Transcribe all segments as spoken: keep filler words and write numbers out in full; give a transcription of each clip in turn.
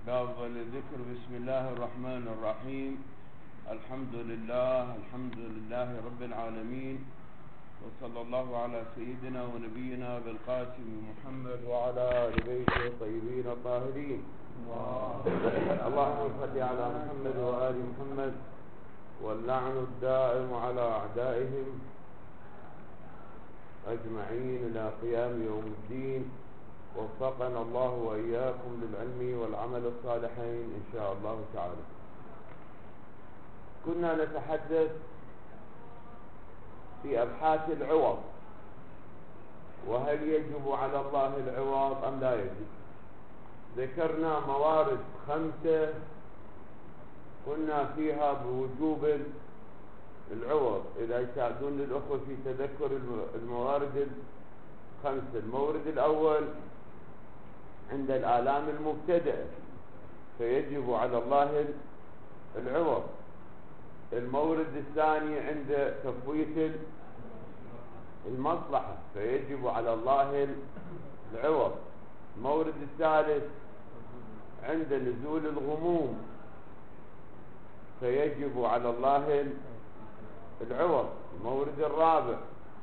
بأفضل الذكر. بسم الله الرحمن الرحيم. الحمد لله الحمد لله رب العالمين، وصلى الله على سيدنا ونبينا بالقاسم محمد وعلى آل بيته الطيبين الطاهرين. اللهم صل على محمد وآل محمد، واللعن الدائم على أعدائهم أجمعين إلى قيام يوم الدين. وفقنا الله وإياكم للعلم والعمل الصالحين إن شاء الله تعالى. كنا نتحدث في أبحاث العوض، وهل يجب على الله العوض أم لا يجب. ذكرنا موارد خمسة قلنا فيها بوجوب العوض. إذا يساعدون الأخوة في تذكر الموارد الخمسة. المورد الأول عند الآلام المبتدئة فيجب على الله العوض. المورد الثاني عند تفويت المصلحة فيجب على الله العوض. المورد الثالث عند نزول الغموم فيجب على الله العوض. المورد الرابع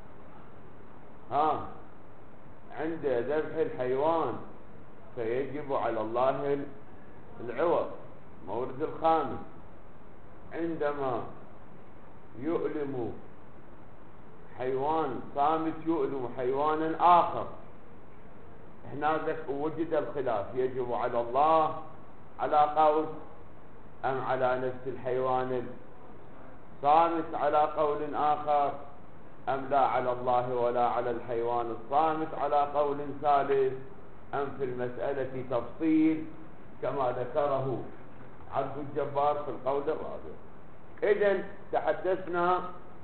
ها عند ذبح الحيوان فيجب على الله العوض. المورد الخامس عندما يؤلم حيوان صامت يؤلم حيوانا آخر، هناك وجد الخلاف، يجب على الله على قول أم على نفس الحيوان الصامت على قول آخر، أم لا على الله ولا على الحيوان الصامت على قول ثالث، أم في المسألة تفصيل كما ذكره عبد الجبار في القول الرابع. إذن تحدثنا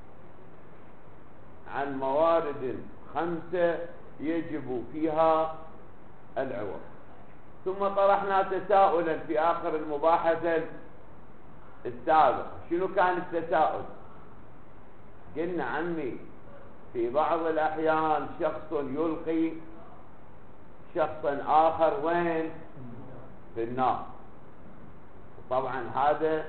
عن موارد خمسة يجب فيها العوض، ثم طرحنا تساؤلا في آخر المباحثة السابقة. شنو كان التساؤل؟ قلنا عمي في بعض الأحيان شخص يلقي شخصا آخر وين؟ في النار. طبعا هذا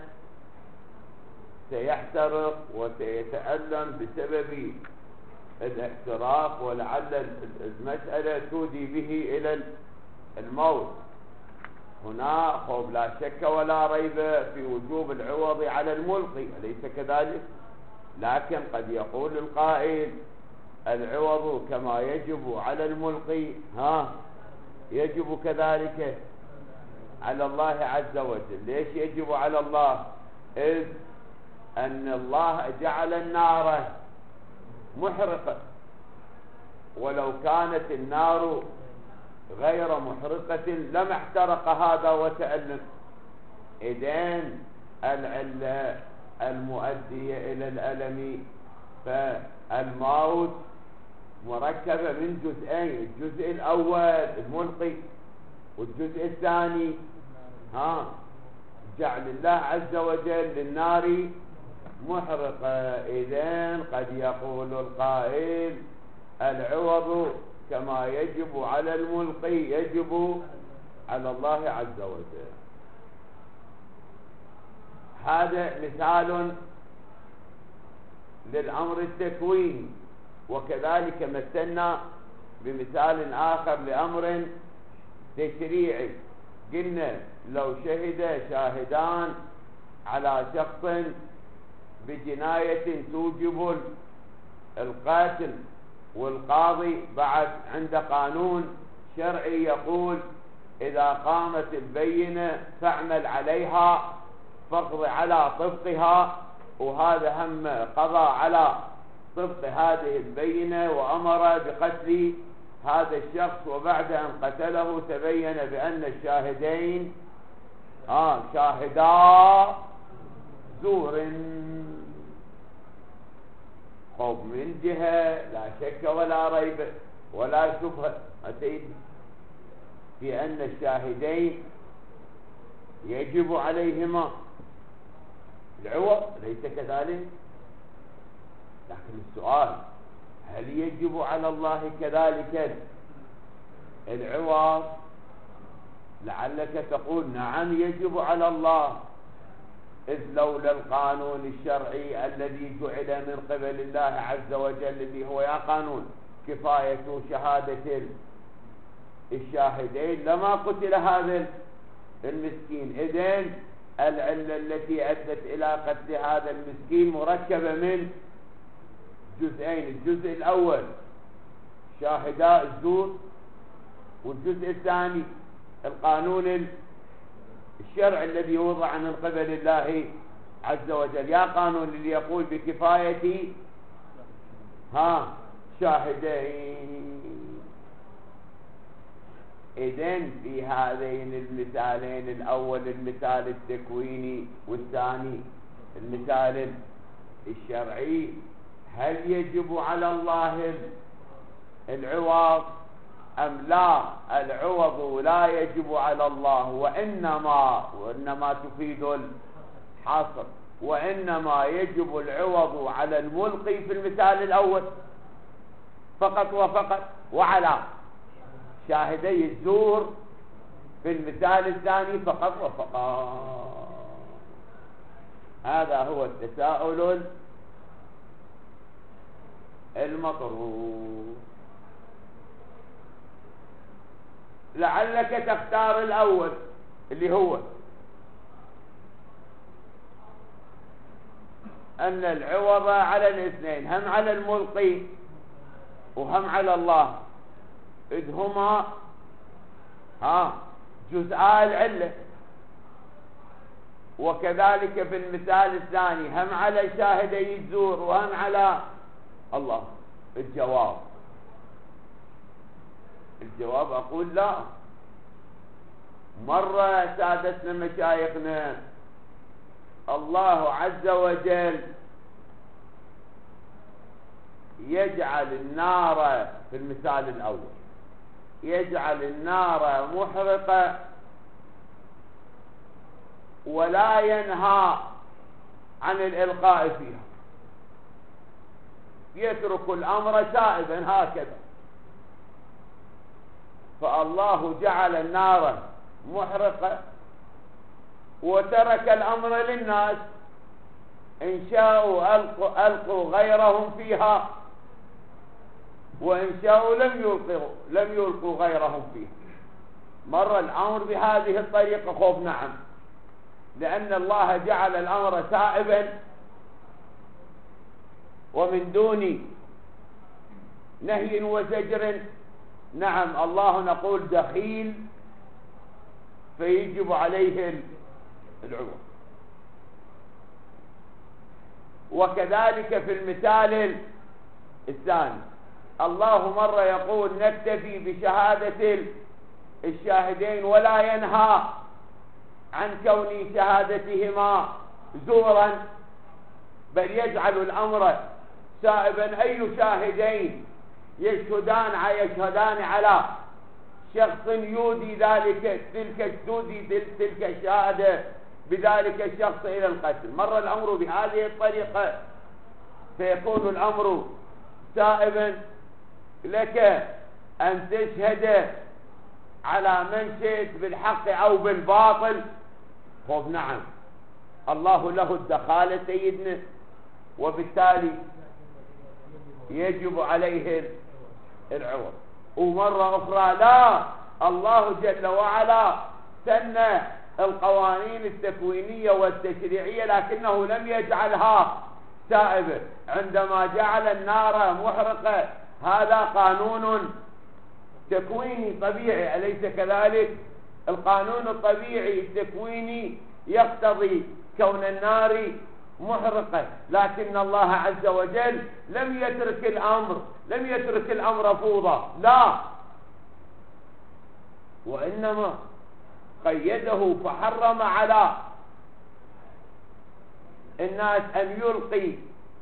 سيحترق وسيتألم بسبب الاحتراق، ولعل المسألة تودي به إلى الموت. هنا خوف لا شك ولا ريب في وجوب العوض على الملقي، أليس كذلك؟ لكن قد يقول القائل العوض كما يجب على الملقي ها يجب كذلك على الله عز وجل. ليش يجب على الله؟ إذ أن الله جعل النار محرقة، ولو كانت النار غير محرقة لما احترق هذا وتألم. إذن العلة المؤدية إلى الألم فالموت مركبة من جزئين، الجزء الأول الملقي، والجزء الثاني ها جعل الله عز وجل للنار محرقة. إذن قد يقول القائل العوض كما يجب على الملقي يجب على الله عز وجل. هذا مثال للأمر التكويني، وكذلك مثلنا بمثال آخر لأمر تشريعي. قلنا لو شهد شاهدان على شخص بجناية توجب القاتل، والقاضي بعد عند قانون شرعي يقول إذا قامت البينة فاعمل عليها فاقض على طبقها، وهذا هم قضى على طبق هذه البينة وأمر بقتل هذا الشخص، وبعد أن قتله تبين بأن الشاهدين آه شاهدا زور. خوف من جهة لا شك ولا ريب ولا شبهة أتيت في أن الشاهدين يجب عليهما العوض، ليس كذلك؟ لكن السؤال هل يجب على الله كذلك العوض لعلك تقول نعم يجب على الله، إذ لولا القانون الشرعي الذي جعل من قبل الله عز وجل اللي هو يا قانون كفاية شهادة الشاهدين لما قتل هذا المسكين. إذن العلة التي أدت إلى قتل هذا المسكين مركبة من جزئين: الجزء الأول شاهداء الزور، والجزء الثاني القانون الشرع الذي وضع من قبل الله عز وجل. يا قانون اللي يقول بكفاية ها شاهدين. إذن في هذين المثالين، الأول المثال التكويني والثاني المثال الشرعي، هل يجب على الله العوض أم لا؟ العوض لا يجب على الله، وإنما وإنما تفيد الحصر، وإنما يجب العوض على الملقي في المثال الأول فقط وفقط، وعلى شاهدي الزور في المثال الثاني فقط وفقط. هذا هو التساؤل المطروح. لعلك تختار الأول اللي هو أن العوض على الاثنين، هم على الملقي وهم على الله، إذ هما ها جزءا العلة. وكذلك في المثال الثاني هم على شاهدي الزور وهم على الله. الجواب الجواب أقول لا. مرة سادتنا مشايخنا الله عز وجل يجعل النار في المثال الأول يجعل النار محرقة ولا ينهى عن الإلقاء فيها، يترك الأمر سائبا هكذا. فالله جعل النار محرقة وترك الأمر للناس، إن شاءوا ألقوا, ألقوا غيرهم فيها، وإن شاءوا لم يلقوا, لم يلقوا غيرهم فيها. مر الأمر بهذه الطريقة خوف نعم، لأن الله جعل الأمر سائبا ومن دون نهي وزجر. نعم الله نقول دخيل فيجب عليه العوض. وكذلك في المثال الثاني الله مرة يقول نكتفي بشهادة الشاهدين ولا ينهى عن كون شهادتهما زورا، بل يجعل الأمر سائبا. أي شاهدين يشهدان يشهدان على شخص يودي ذلك تلك تودي تلك الشهادة بذلك الشخص إلى القتل. مر الأمر بهذه الطريقة فيكون الأمر سائبا لك أن تشهد على من شئت بالحق أو بالباطل. خوف نعم الله له الدخالة سيدنا، وبالتالي يجب عليه العوض. ومرة أخرى لا، الله جل وعلا سن القوانين التكوينية والتشريعية لكنه لم يجعلها سائبة. عندما جعل النار محرقة هذا قانون تكويني طبيعي، أليس كذلك؟ القانون الطبيعي التكويني يقتضي كون النار محرقة، لكن الله عز وجل لم يترك الأمر لم يترك الأمر فوضى، لا، وإنما قيده فحرم على الناس أن يلقي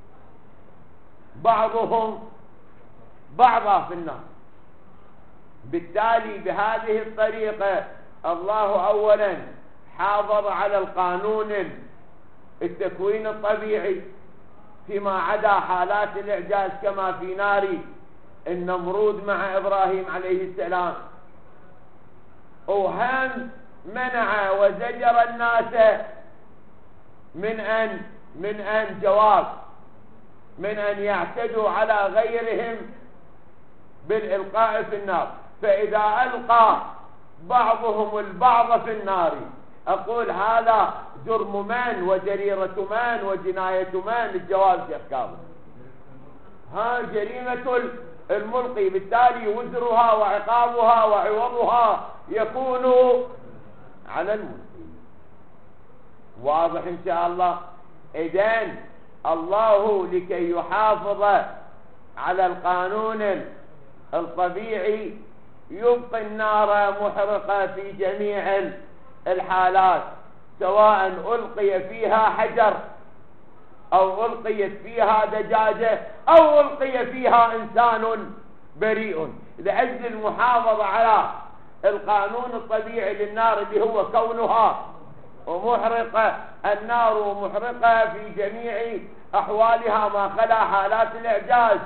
بعضهم بعضا في النار. بالتالي بهذه الطريقة الله أولا حافظ على القانون التكوين الطبيعي فيما عدا حالات الإعجاز كما في نار النمرود مع إبراهيم عليه السلام. وهم منع وزجر الناس من أن من أن جواب من أن يعتدوا على غيرهم بالإلقاء في النار. فإذا ألقى بعضهم البعض في النار أقول هذا جرم من وجريرة من وجناية من؟ الجواب شيخ كاظم ها جريمة الملقي، بالتالي وزرها وعقابها وعوضها يكون على الملقي. واضح إن شاء الله؟ إذن الله لكي يحافظ على القانون الطبيعي يبقي النار محرقة في جميع الحالات، سواء ألقي فيها حجر أو ألقيت فيها دجاجة أو ألقي فيها إنسان بريء، لأجل المحافظة على القانون الطبيعي للنار اللي هو كونها ومحرقة النار ومحرقة في جميع أحوالها ما خلا حالات الإعجاز.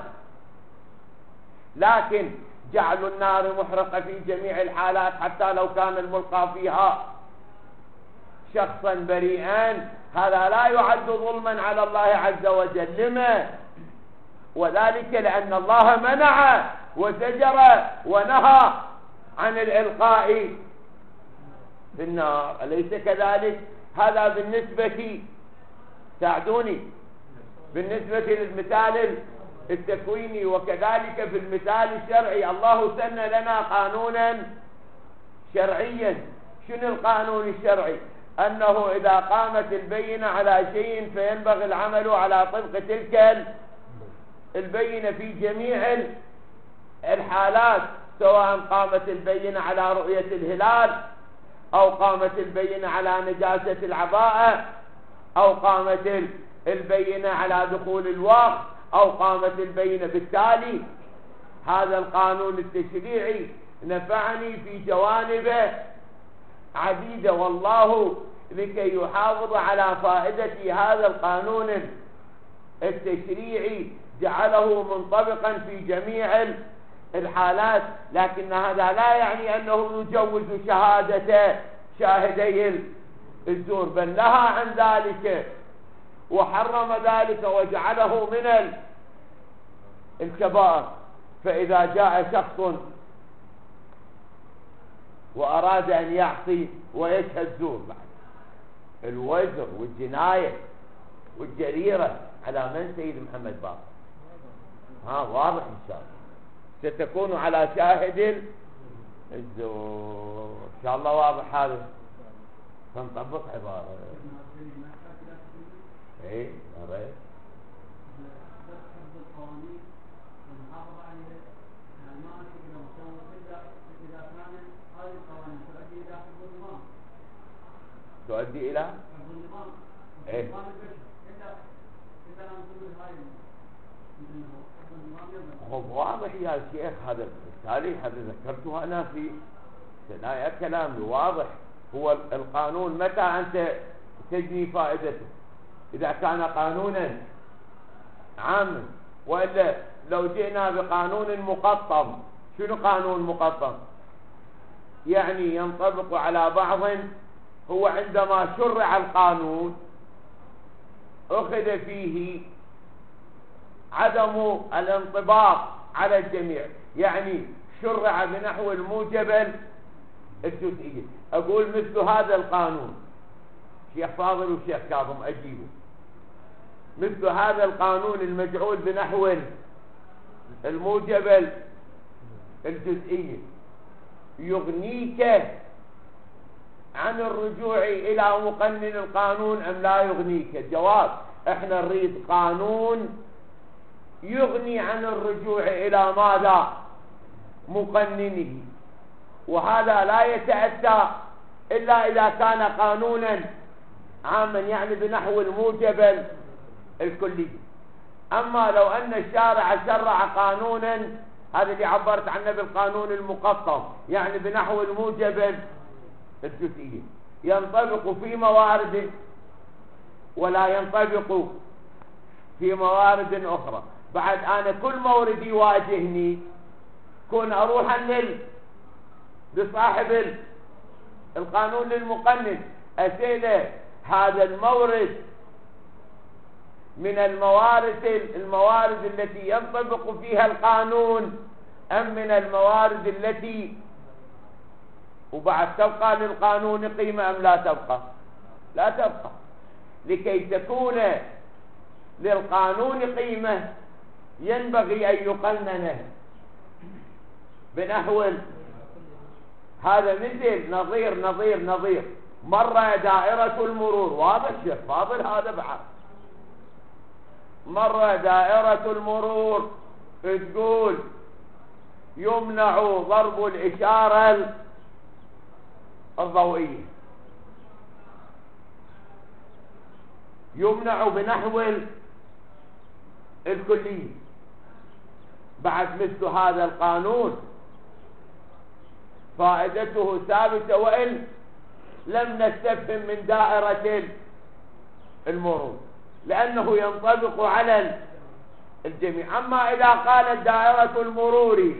لكن جعل النار محرقة في جميع الحالات حتى لو كان الملقى فيها شخصا بريئا هذا لا يعد ظلما على الله عز وجل. لما؟ وذلك لأن الله منع وزجر ونهى عن الإلقاء في النار، أليس كذلك؟ هذا بالنسبة ساعدوني بالنسبة للمثال التكويني. وكذلك في المثال الشرعي الله سن لنا قانونا شرعيا. شنو القانون الشرعي؟ أنه إذا قامت البينة على شيء فينبغي العمل على طبق تلك البينة في جميع الحالات، سواء قامت البينة على رؤية الهلال أو قامت البينة على نجاسة العباءة أو قامت البينة على دخول الوقت أو قامت البينة بالتالي. هذا القانون التشريعي نفعني في جوانب عديدة، والله لكي يحافظ على فائدة هذا القانون التشريعي جعله منطبقا في جميع الحالات. لكن هذا لا يعني أنه يجوز شهادة شاهدي الزور، بل نهى عن ذلك وحرم ذلك وجعله من الكبائر. فإذا جاء شخص وأراد أن يعصي ويشهد زور بعد الوزر والجناية والجريرة على من سيد محمد باقر؟ ها واضح إن شاء الله ستكون على شاهد الزور إن شاء الله. واضح هذا؟ فنطبق عبارة ايه يا ريت تؤدي الى ايه خب واضح يا شيخ. هذا بالتالي هذا ذكرته انا في ثنايا كلامي. واضح هو القانون متى انت تجني فائدته؟ اذا كان قانونا عاما، والا لو جئنا بقانون مقطم. شنو قانون مقطم؟ يعني ينطبق على بعض. هو عندما شرع القانون أخذ فيه عدم الانطباق على الجميع، يعني شرع بنحو الموجب الجزئي. أقول مثل هذا القانون شيخ فاضل وشيخ كاظم أجيبه، مثل هذا القانون المجعول بنحو الموجب الجزئي يغنيك عن الرجوع إلى مقنن القانون أم لا يغنيك؟ الجواب احنا نريد قانون يغني عن الرجوع إلى ماذا؟ مقننه. وهذا لا يتأتى إلا إذا كان قانونا عاما، يعني بنحو الموجب الكلي. أما لو أن الشارع شرع قانونا، هذا اللي عبرت عنه بالقانون المقطم، يعني بنحو الموجب الجزئي، ينطبق في موارد ولا ينطبق في موارد أخرى. بعد أنا كل مورد يواجهني كون أروح لل لصاحب القانون للمقنن. أسئلة هذا المورد من الموارد الموارد التي ينطبق فيها القانون أم من الموارد التي وبعد تبقى للقانون قيمة أم لا تبقى؟ لا تبقى. لكي تكون للقانون قيمة ينبغي أن يقنن بنحو هذا مثل نظير نظير نظير. مرة دائرة المرور، واضح شيخ فاضل هذا بعد. مرة دائرة المرور تقول يمنع ضرب الإشارة الضوئية، يمنع بنحو الكلية. بعد مثل هذا القانون فائدته ثابتة وإن لم نستفهم من دائرة المرور، لأنه ينطبق على الجميع. أما إذا قالت دائرة المرور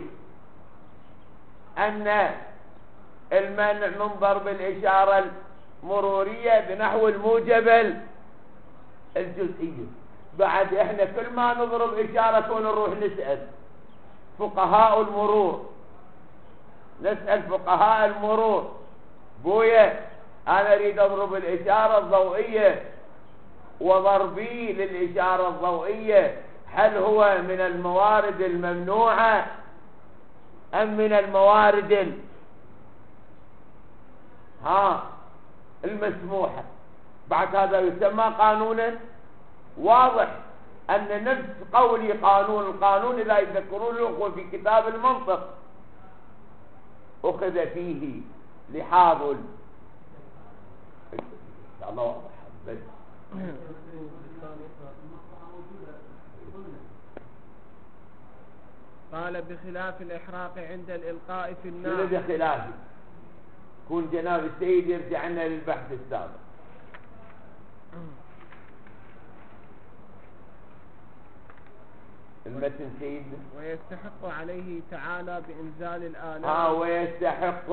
أن المنع من ضرب الإشارة المرورية بنحو الموجب الجزئية، بعد إحنا كل ما نضرب إشارة ونروح نسأل فقهاء المرور، نسأل فقهاء المرور بويا أنا أريد أضرب الإشارة الضوئية، وضربي للإشارة الضوئية هل هو من الموارد الممنوعة أم من الموارد ال... ها المسموحة؟ بعد هذا يسمى قانونا. واضح أن نفس قولي قانون، القانون إذا يذكرون له في كتاب المنطق أخذ فيه لحاظ الله واضح. بس قال بخلاف الإحراق عند الإلقاء في النار. شنو بخلافه؟ كون جناب السيد يرجع لنا للبحث السابق. المتن سيدنا. ويستحق عليه تعالى بإنزال الآلام. ها ويستحق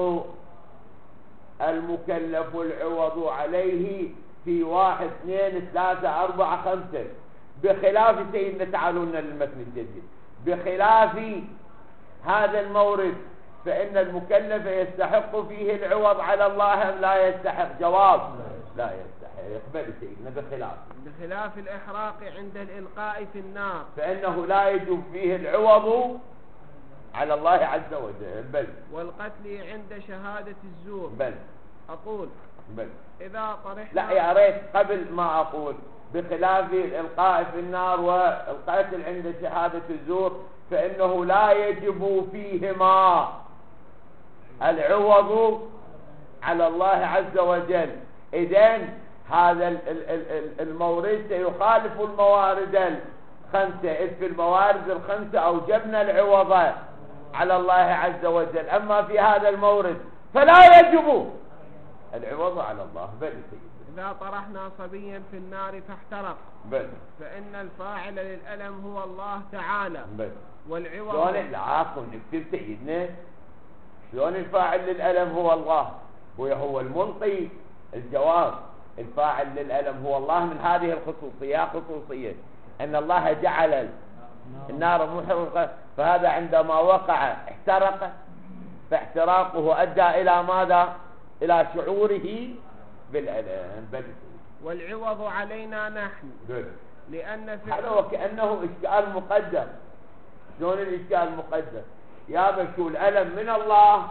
المكلف العوض عليه في واحد اثنين ثلاثة أربعة خمسة، بخلاف سيدنا. تعالوا لنا للمتن الجديد. بخلاف هذا المورد فإن المكلف يستحق فيه العوض على الله أم لا يستحق؟ جواب لا يستحق. يقبل سيدنا بخلاف بخلاف الإحراق عند الإلقاء في النار فإنه لا يجب فيه العوض على الله عز وجل. بل والقتل عند شهادة الزور. بل أقول بل إذا طرحنا. لا يا ريت قبل ما أقول بخلاف الإلقاء في النار والقتل عند شهادة الزور فإنه لا يجب فيهما العوض على الله عز وجل. إذن هذا المورد سيخالف الموارد الخمسة، إذ في الموارد الخمسة أوجبنا العوض على الله عز وجل. أما في هذا المورد فلا يجب العوض على الله. بل إذا طرحنا صبيا في النار فاحترق بل فإن الفاعل للألم هو الله تعالى. بل والعوض شلون العاقل نكتب سيدنا؟ شلون الفاعل للألم هو الله وهو الملقي؟ الجواب الفاعل للألم هو الله من هذه الخصوصية خصوصية أن الله جعل النار محرقة، فهذا عندما وقع احترق، فاحتراقه أدى إلى ماذا؟ إلى شعوره بالألم. بل والعوض علينا نحن بل. لأن في هذا وكأنه إشكال مقدر. شلون الإشكال مقدر؟ يا بشو الألم من الله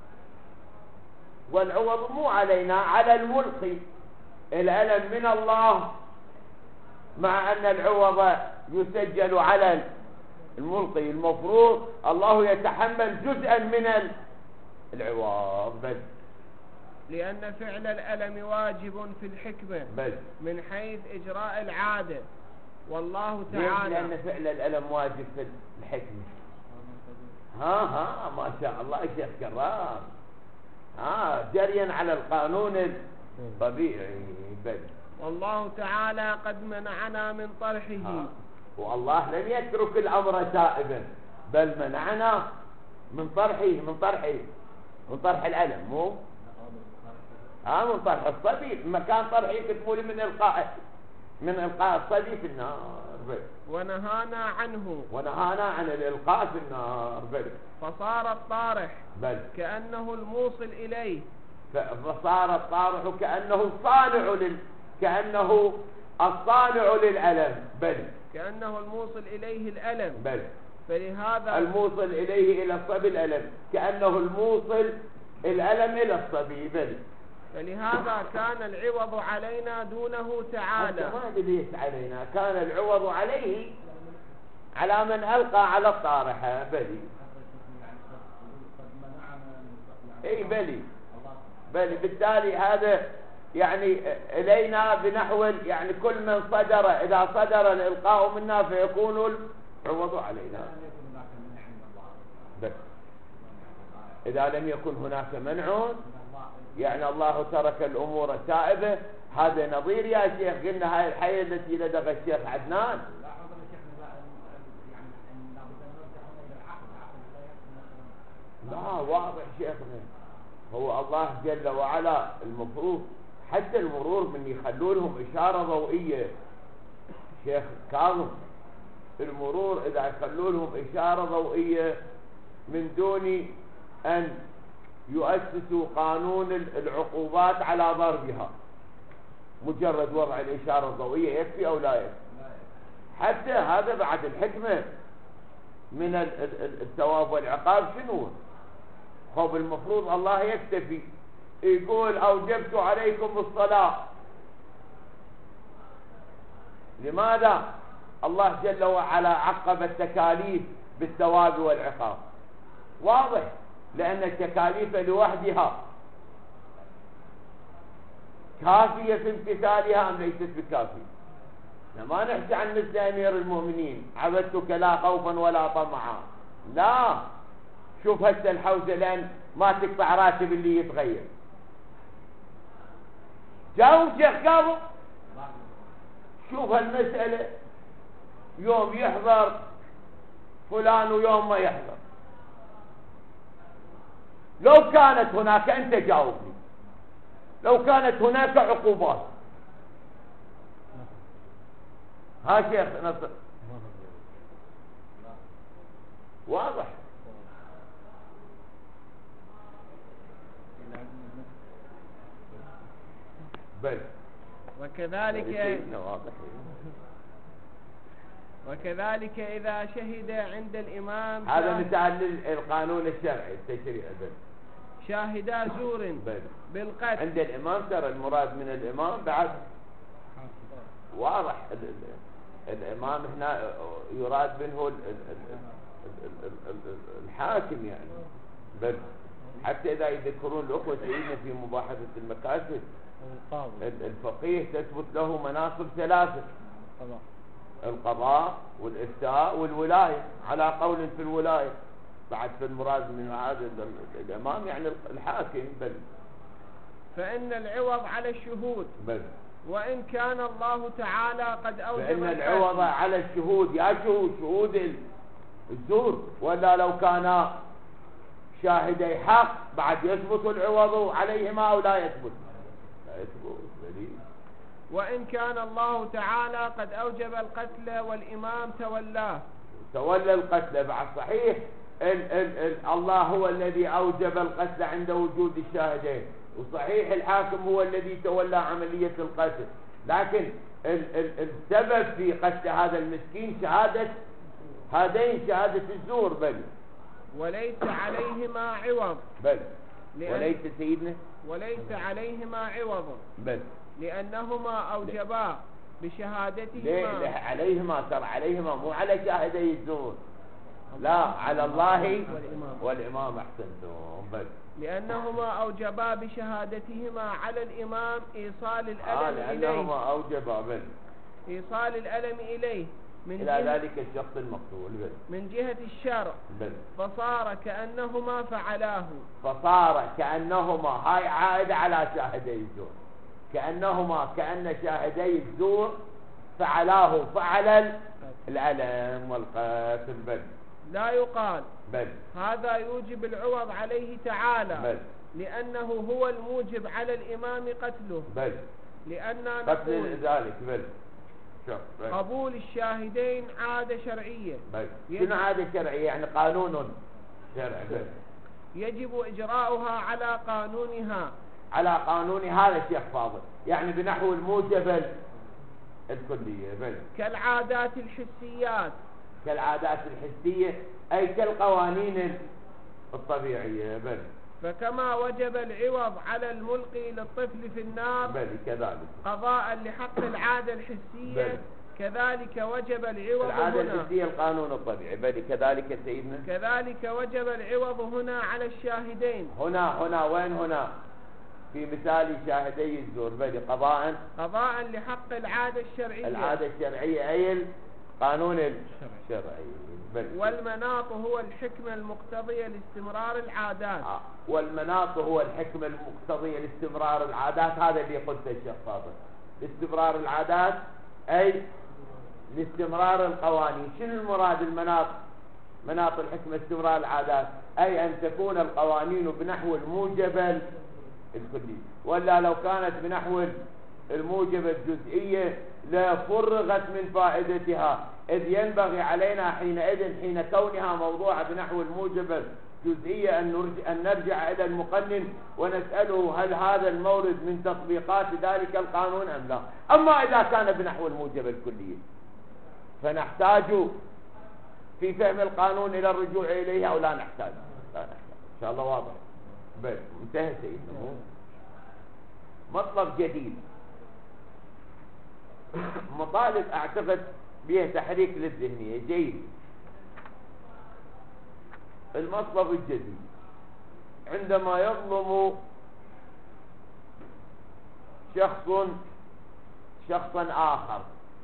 والعوض مو علينا، على الملقي. الألم من الله مع أن العوض يسجل على الملقي. المفروض الله يتحمل جزءا من العوض. بس لأن فعل الألم واجب في الحكمة بس من حيث إجراء العادة، والله تعالى. لأن فعل الألم واجب في الحكمة. ها ها ما شاء الله شيخ كرام. ها جريا على القانون الطبيعي. بل والله تعالى قد منعنا من طرحه. ها. والله لم يترك الأمر سائبا، بل منعنا من طرحه من طرحه من طرح الألم. مو ها من طرح الصبي، مكان طرح يكتبوا لي من القاء من القاء الصبي في النار. بل ونهانا عنه ونهانا عن الالقاء في النار. بل فصار الطارح بل كأنه الموصل إليه. فصار الطارح كأنه الصانع لل كأنه الصانع للألم. بل كأنه الموصل إليه الألم. بل فلهذا الموصل إليه إلى الصبي الألم، كأنه الموصل الألم إلى الصبي. بل فلهذا كان العوض علينا دونه تعالى. ما أدري ليش علينا كان العوض عليه، على من ألقى على الطارحة. بلي اي بلي بلي بالتالي هذا يعني إلينا بنحو يعني كل من صدر، إذا صدر الإلقاء منا فيكون العوض علينا. بس إذا لم يكن هناك منع يعني الله ترك الأمور سائبة. هذا نظير يا شيخ، قلنا هاي الحية التي لدغ الشيخ عدنان. لا واضح شيخنا، هو الله جل وعلا المفروض حتى المرور من يخلوا لهم إشارة ضوئية. شيخ كاظم المرور إذا يخلوا لهم إشارة ضوئية من دون أن يؤسسوا قانون العقوبات على ضربها، مجرد وضع الإشارة الضوئية يكفي أو لا يكفي؟ حتى هذا بعد الحكمة من الثواب والعقاب شنو؟ خب المفروض الله يكتفي يقول أوجبت عليكم الصلاة. لماذا الله جل وعلا عقب التكاليف بالثواب والعقاب؟ واضح، لأن التكاليف لوحدها كافية في امتثالها أم ليست بكافية؟ ما نحكي عن مثل أمير المؤمنين عبدتك لا خوفا ولا طمعا. لا، شوف هسه الحوزة لأن ما تقطع راتب اللي يتغير. جاوب شيخ كاظم، شوف هالمسألة يوم يحضر فلان ويوم ما يحضر. لو كانت هناك، أنت جاوبني، لو كانت هناك عقوبات، ها شيخ نصر واضح. بل وكذلك وكذلك إذا شهد عند الإمام، هذا مثال للقانون الشرعي التشريعي. بل شاهدا زور بل بالقتل عند الإمام، ترى المراد من الإمام بعد واضح. الإمام هنا يراد منه الحاكم يعني. بل حتى إذا يذكرون الأخوة سيدنا في مباحثة المكاسب الفقيه تثبت له مناصب ثلاثة: القضاء والإفتاء والولاية، على قول في الولاية بعد في المراد من هذا الإمام يعني الحاكم. بل فإن العوض على الشهود. بل وإن كان الله تعالى قد أوجب فإن العوض على الشهود، يا شهود شهود الزور، ولا لو كان شاهدي حق بعد يثبت العوض عليهما أو لا يثبت؟ لا يثبت. دليل. وإن كان الله تعالى قد أوجب القتل والإمام تولاه. تولى القتل بعد صحيح. ال ال ال الله هو الذي أوجب القتل عند وجود الشاهدين، وصحيح الحاكم هو الذي تولى عملية القتل، لكن ال ال السبب في قتل هذا المسكين شهادة هذين، شهادة الزور. بل وليس عليهما عوض. بل وليس سيدنا وليس عليهما عوض. بل لأنهما أوجبا بشهادتهما. ليه عليهما؟ ترى عليهما مو على شاهدي الزور، لا على الله والإمام, والإمام. أحسنتم. بل لأنهما أوجبا بشهادتهما على الإمام إيصال الألم آه إليه. لأنهما أوجبا بل إيصال الألم إليه من إلى ذلك الشخص المقتول. بل من جهة الشرع. بل فصار كأنهما فعلاه. فصار كأنهما، هاي عائدة على شاهدي الزور، كأنهما كأن شاهدي الزور فعلاه، فعل الألم والقتل. بل لا يقال بل هذا يوجب العوض عليه تعالى. بل لأنه هو الموجب على الإمام قتله. بل لأننا قتل نقول ذلك بل شوف بل. قبول الشاهدين عادة شرعية بل يجب, شنو عادة شرعية؟ يعني قانون شرعي. بل يجب إجراؤها على قانونها. على قانون هذا الشيخ فاضل، يعني بنحو الموجب الكلية. بل كالعادات الحسيات. كالعادات الحسية أي كالقوانين الطبيعية. بل فكما وجب العوض على الملقي للطفل في النار بل كذلك قضاء لحق العادة الحسية بل. كذلك وجب العوض العادة هنا الحسية القانون الطبيعي. بل كذلك سيدنا كذلك وجب العوض هنا على الشاهدين. هنا هنا وين هنا؟ في مثال شاهدي الزور. بل قضاء قضاء لحق العادة الشرعية. العادة الشرعية أي القانون الشرعي. بل والمناط هو الحكمة المقتضية لاستمرار العادات. آه. والمناط هو الحكمة المقتضية لاستمرار العادات. هذا اللي قلته الشيخ فاضل، لاستمرار العادات أي لاستمرار القوانين. شنو المراد المناط؟ مناط الحكمة استمرار العادات أي أن تكون القوانين بنحو الموجب الكلي، ولا لو كانت بنحو الموجب الجزئية لفرغت من فائدتها، إذ ينبغي علينا حينئذ حين كونها موضوعة بنحو الموجب الجزئية أن نرجع, أن نرجع إلى المقنن ونسأله هل هذا المورد من تطبيقات ذلك القانون أم لا. أما إذا كان بنحو الموجب الكلي فنحتاج في فهم القانون إلى الرجوع إليه أو لا نحتاج؟ لا نحتاج. إن شاء الله واضح. بل انتهى سيدنا. مطلب جديد، مطالب أعتقد بها تحريك للذهنية جيد. المطلب الجديد عندما يظلم شخص شخصا آخر،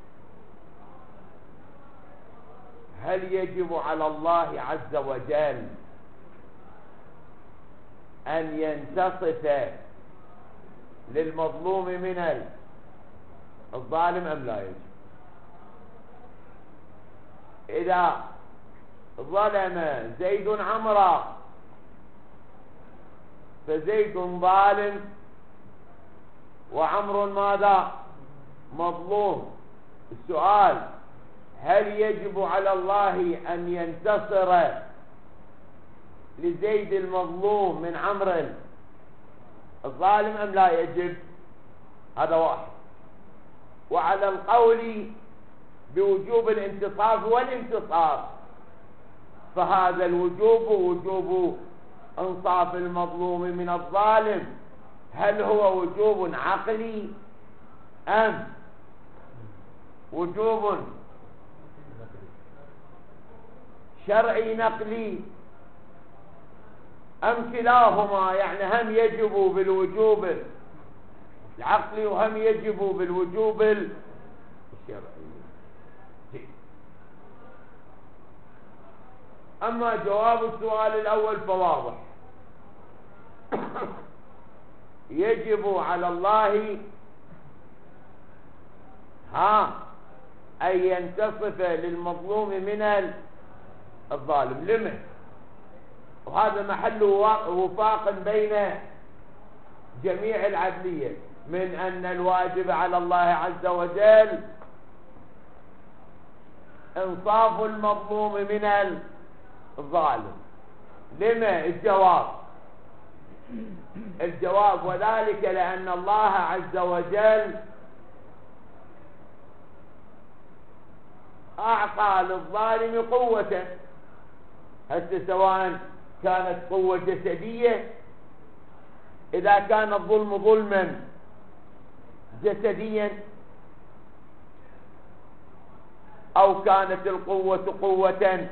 هل يجب على الله عز وجل أن ينتصف للمظلوم من الظالم أم لا يجب؟ إذا ظلم زيد عمرا فزيد ظالم وعمر ماذا؟ مظلوم. السؤال هل يجب على الله أن ينتصر لزيد المظلوم من عمرو الظالم أم لا يجب؟ هذا واحد. وعلى القول بوجوب الانتصاف والانتصار فهذا الوجوب وجوب انصاف المظلوم من الظالم، هل هو وجوب عقلي أم وجوب شرعي نقلي أم كلاهما؟ يعني هم يجب بالوجوب العقلي وهم يجب بالوجوب الشرعي. أما جواب السؤال الأول فواضح. يجب على الله ها أن ينتصف للمظلوم من الظالم. لمن؟ وهذا محل وفاق بين جميع العدلية من أن الواجب على الله عز وجل انصاف المظلوم من الظالم. لما؟ الجواب الجواب وذلك لأن الله عز وجل أعطى للظالم قوة، هسه سواء كانت قوة جسدية إذا كان الظلم ظلما جسديا، أو كانت القوة قوة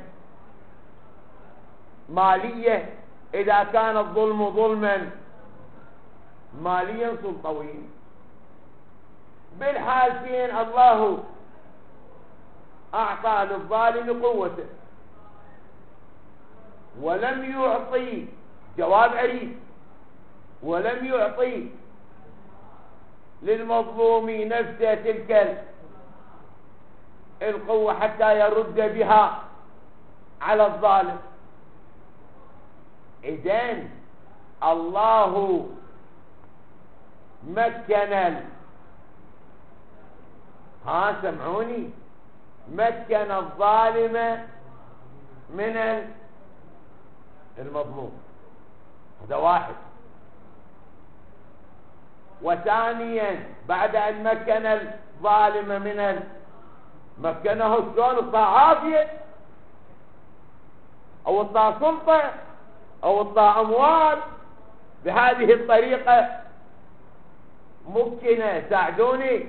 مالية إذا كان الظلم ظلما ماليا سلطويا. بالحالتين الله أعطى للظالم قوته ولم يعطي جواب عيد ولم يعطي للمظلوم نفسه تلك القوة حتى يرد بها على الظالم. إذن الله مكن ال... ها سمعوني، مكن الظالم من المظلوم، هذا واحد. وثانيا بعد أن مكن الظالم من ال... مكنه شلون؟ اعطاه عافية أو اعطاه سلطة أو اعطاه أموال. بهذه الطريقة ممكن ساعدوني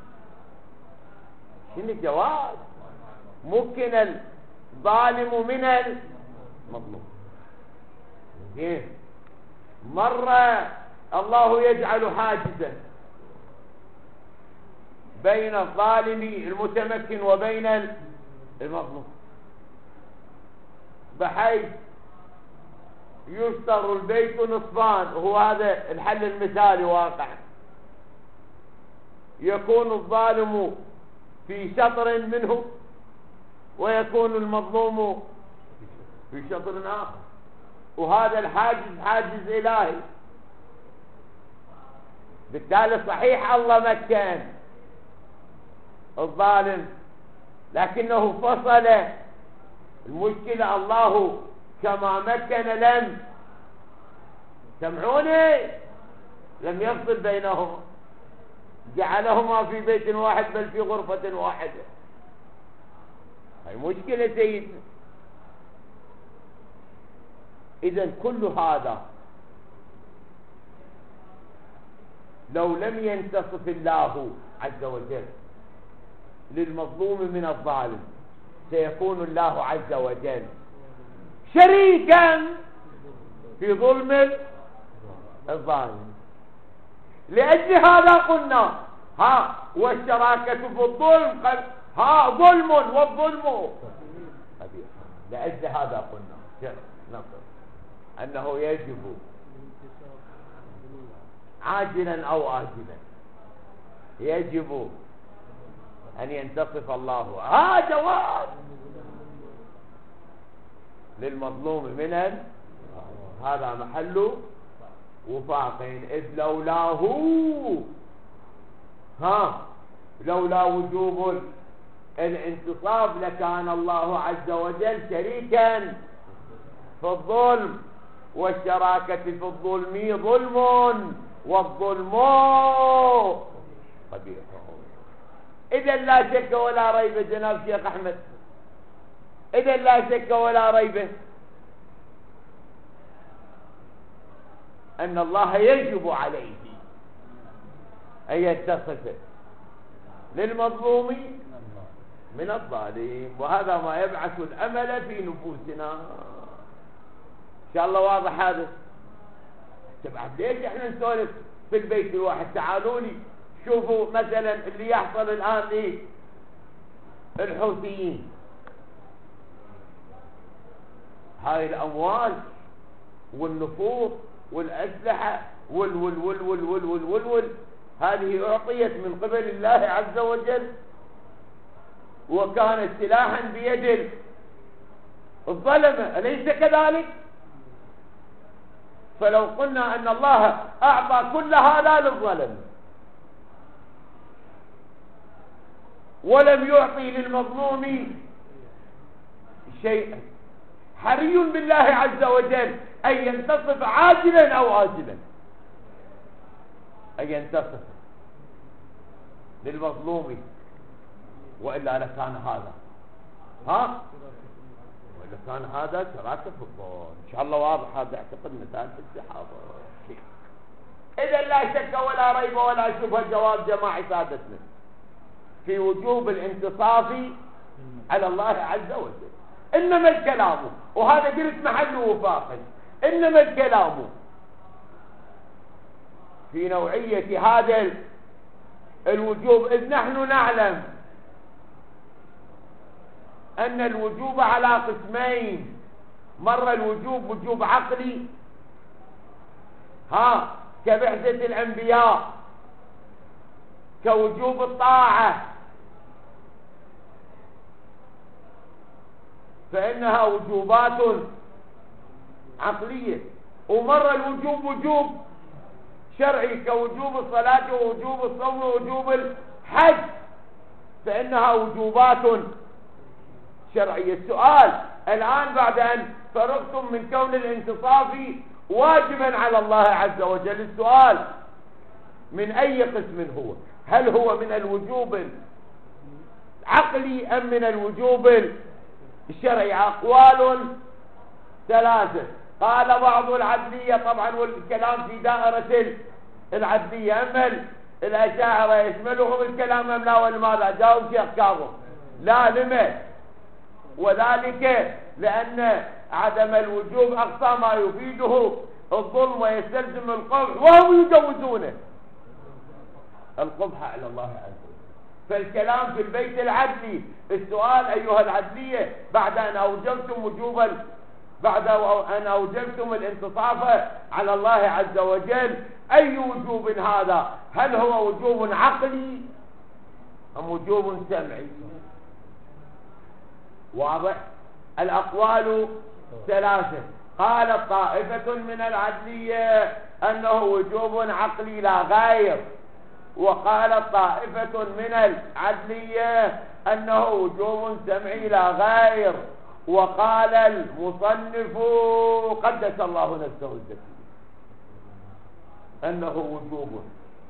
شنو الجواب؟ ممكن الظالم من المظلوم. زين، مرة الله يجعل حاجزا بين الظالم المتمكن وبين المظلوم، بحيث يشتر البيت نصفان، وهو هذا الحل المثالي واقع. يكون الظالم في شطر منه ويكون المظلوم في شطر آخر، وهذا الحاجز حاجز إلهي. بالتالي صحيح الله مكن الظالم، لكنه فصل المشكلة. الله كما مكن لم سمعوني لم يفصل بينهما، جعلهما في بيت واحد بل في غرفة واحدة. هاي مشكلة سيدنا. إذن كل هذا لو لم ينتصف الله عز وجل للمظلوم من الظالم، سيكون الله عز وجل شريكا في ظلم الظالم. لأجل هذا قلنا ها والشراكة في الظلم ها ظلم والظلم. لأجل هذا قلنا نقول أنه يجب عاجلا أو آجلا يجب أن ينتصف الله. ها جواب للمظلوم من ال... هذا محل وفاقين، إذ لولاه ها لولا وجوب الانتصاب لكان الله عز وجل شريكا في الظلم، والشراكة في الظلم ظلم والظلم قبيح. إذا لا شك ولا ريب جناب شيخ أحمد، إذا لا شك ولا ريب أن الله يجب عليه أن يتصف للمظلوم من الظالم، وهذا ما يبعث الأمل في نفوسنا. إن شاء الله واضح هذا. تبعد ليش احنا نسولف في البيت الواحد؟ تعالوا لي شوفوا مثلا اللي يحصل الآن للحوثيين، هاي الأموال والنفوذ والأسلحة وال وال وال وال وال وال وال وال هذه أعطيت من قبل الله عز وجل، وكانت سلاحا بيد الظلمة، أليس كذلك؟ فلو قلنا أن الله أعطى كل هذا للظلم ولم يعطي للمظلوم شيئا، حري بالله عز وجل أن ينتصف عاجلا أو آجلا، أن ينتصف للمظلوم، وإلا لكان هذا ها وإلا كان هذا شراكة في الظلم. إن شاء الله واضح هذا، اعتقد مثال في الصحابة. إذا لا شك ولا ريب ولا شبهة جواب جماعي سادتنا في وجوب الانتصاف على الله عز وجل. إنما الكلام، وهذا قلت محل وفاق، إنما الكلام في نوعية هذا الوجوب، إذ نحن نعلم أن الوجوب على قسمين. مرة الوجوب وجوب عقلي ها كبعثة الأنبياء، كوجوب الطاعة، فإنها وجوبات عقلية. ومرة الوجوب وجوب شرعي كوجوب الصلاة ووجوب الصوم ووجوب الحج، فإنها وجوبات شرعية. السؤال الآن بعد أن فرغتم من كون الانتصاف واجبا على الله عز وجل، السؤال من أي قسم هو؟ هل هو من الوجوب العقلي أم من الوجوب الشرعي؟ أقوال ثلاثة. قال بعض العدلية، طبعا والكلام في دائرة العدلية، أما الأشاعرة يشملهم الكلام أم لا؟ ولماذا؟ جاوب شيخ كاظم. لا، لما؟ وذلك لأن عدم الوجوب أقصى ما يفيده الظلم ويستلزم القبح، وهم يجوزونه القبح على الله عز وجل. فالكلام في البيت العدلي. السؤال أيها العدلية، بعد أن أوجبتم وجوبا بعد أن أوجبتم الانتصاف على الله عز وجل، أي وجوب هذا؟ هل هو وجوب عقلي أم وجوب سمعي؟ واضح؟ الأقوال ثلاثة. قالت طائفة من العدلية أنه وجوب عقلي لا غير، وقالت طائفة من العدلية أنه وجوب سمعي لا غير، وقال المصنف قدس الله نفسه الزكية أنه وجوب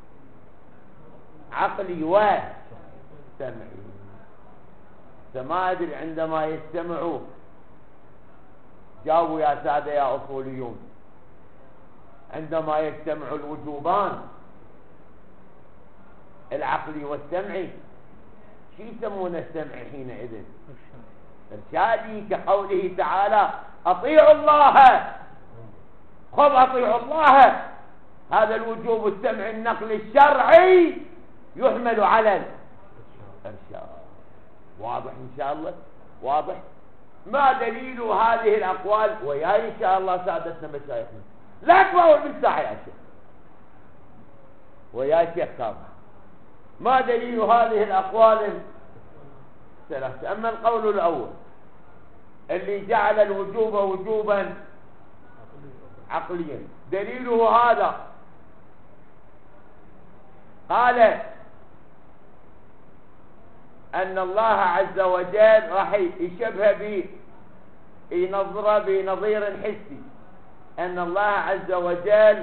عقلي وسمعي. فما أدري عندما يجتمعوا، جاوبوا يا سادة يا أصوليون، عندما يجتمع الوجوبان العقلي والسمعي شو يسمون السمعي حينئذ؟ إرشادي، كقوله تعالى أطيعوا الله، خذ أطيعوا الله. هذا الوجوب السمعي النقل الشرعي يحمل على الإرشاد. واضح إن شاء الله؟ واضح؟ ما دليل هذه الأقوال؟ ويا إن شاء الله سادتنا مشايخنا لا تفاول بالساعة يا شيخ، ويا شيخ كامل، ما دليل هذه الأقوال الثلاثة؟ أما القول الأول اللي جعل الوجوب وجوبا عقليا، دليله هذا. قال أن الله عز وجل راح يشبه به، ينظر بنظير حسي، أن الله عز وجل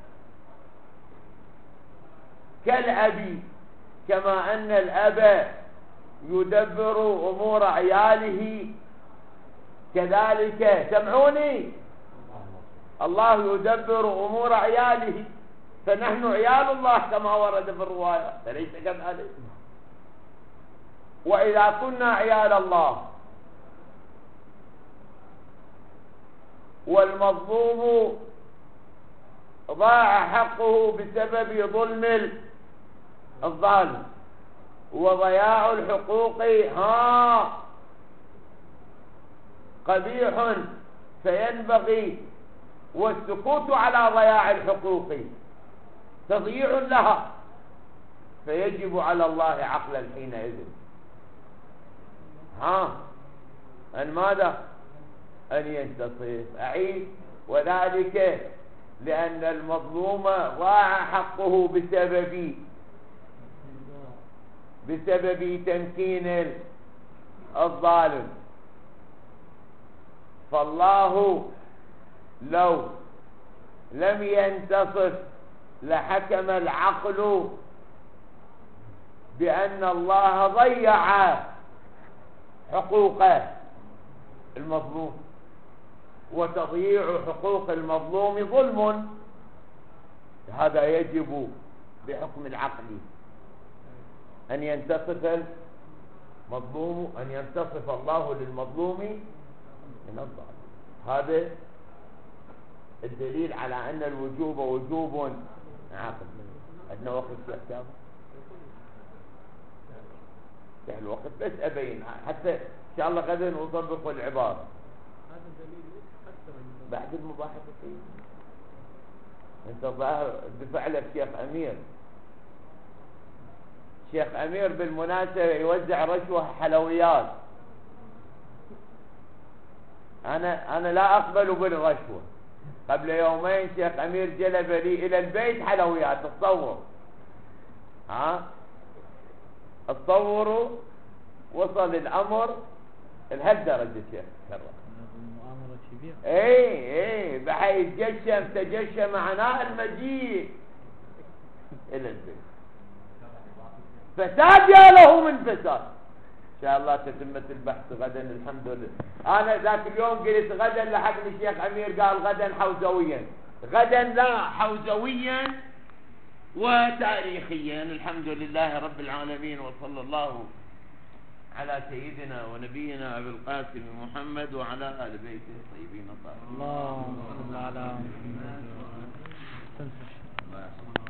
كالأب، كما أن الأب يدبر أمور عياله كذلك، سمعوني، الله يدبر أمور عياله، فنحن عيال الله كما ورد في الرواية، فليس كذلك؟ وإذا كنا عيال الله والمظلوم ضاع حقه بسبب ظلم الظالم وضياع الحقوق ها قبيح، فينبغي والسكوت على ضياع الحقوق تضييع لها، فيجب على الله عقلا حينئذ ها أن ماذا؟ أن ينتصف. أعيد، وذلك لأن المظلوم ضاع حقه بسبب بسبب تمكين الظالم، فالله لو لم ينتصف لحكم العقل بأن الله ضيع حقوق المظلوم، وتضييع حقوق المظلوم ظلم، هذا يجب بحكم العقل أن ينتصف المظلوم، أن ينتصف الله للمظلوم من الظالم. هذا الدليل على أن الوجوب وجوب عقل. عندنا وقت يا أحباب؟ يعني الوقت بس أبين حتى إن شاء الله غدا نطبق العبارة. هذا دليل أكثر من بعد المباحثة فيه. أنت ظاهر دفع لك شيخ أمير. شيخ أمير بالمناسبة يوزع رشوة حلويات. أنا أنا لا أقبل بالرشوة، قبل يومين شيخ أمير جلب لي إلى البيت حلويات. تصور ها تصوروا وصل الأمر لهالدرجة شيخ كرم. اي اي بحيث جشم تجشم عناء المجيء الى البيت. فساد يا له من فساد. ان شاء الله تتمة البحث غدا الحمد لله. انا ذاك اليوم قلت غدا لحقني الشيخ امير قال غدا حوزويا. غدا لا حوزويا وتاريخيا. الحمد لله رب العالمين وصلى الله على سيدنا ونبينا أبي القاسم محمد وعلى آل بيته الطيبين الطاهرين. اللهم صل على محمد.